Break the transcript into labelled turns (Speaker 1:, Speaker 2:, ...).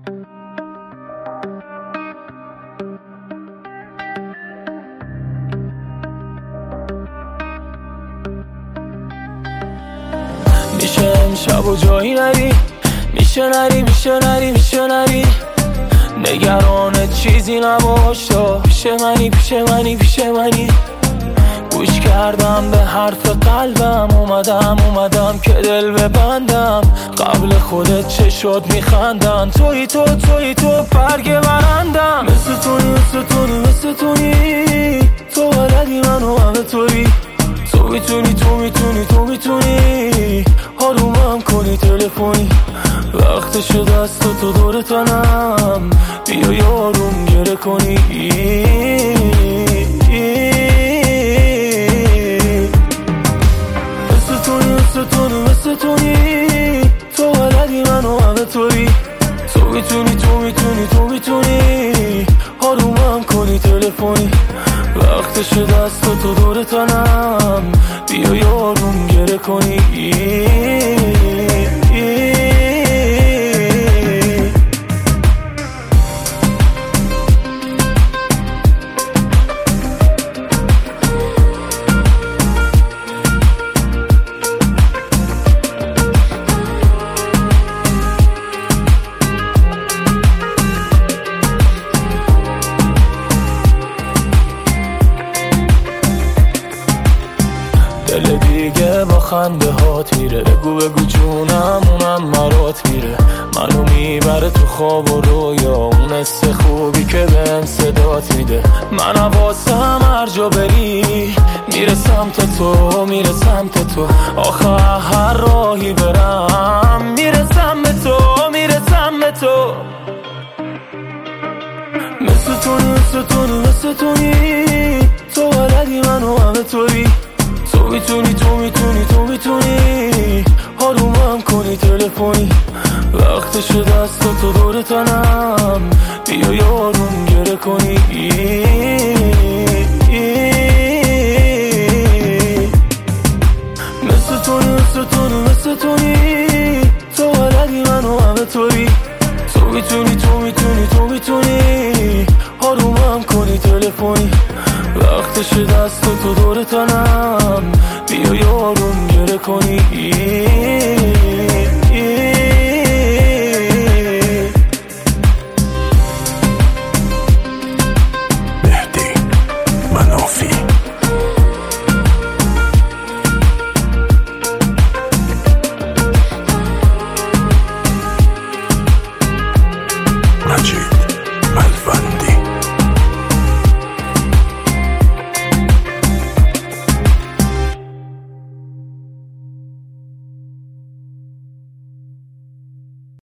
Speaker 1: میشه امشب و جایی نری، میشه نری نگران چیزی نباشا، پیش منی گوش کردم به حرف قلبم، اومدم که دل ببندم. قبل خودت چه شد میخندن، توی تو برگ برندم. مثل تونی تو بلدی منو همه طوری، تو میتونی آرومم کنی تلفنی. وقتشو دست تو دور تنم، بیا یارم گره کنی. مثل تونی تو بلدی منو همه طوری، تو میتونی آرومم کنی تلفنی. وقتشو دست تو دور تنم، بیا یارم گره کنی. دل دیگه با خنده هات میره، بگو جونم اونم مرات میره. منو میبره تو خواب و رویا، اون حس خوبی که بهم صدات میده. من حواسم هر جا بری میره سمت تو، آخه هر راهی برم میرسم به تو. مثل تونی تو بلدی منو همه طوری، تو میتونی آرومم کنی تلفنی. وقتشو دست تو دور تنم، بیا یارم گره کنی. مثل تونی تو بلدی منو همه طوری، تو میتونی آرومم کنی تلفنی. وقتش دست تو دور تنم، بیا یارم گره کنی.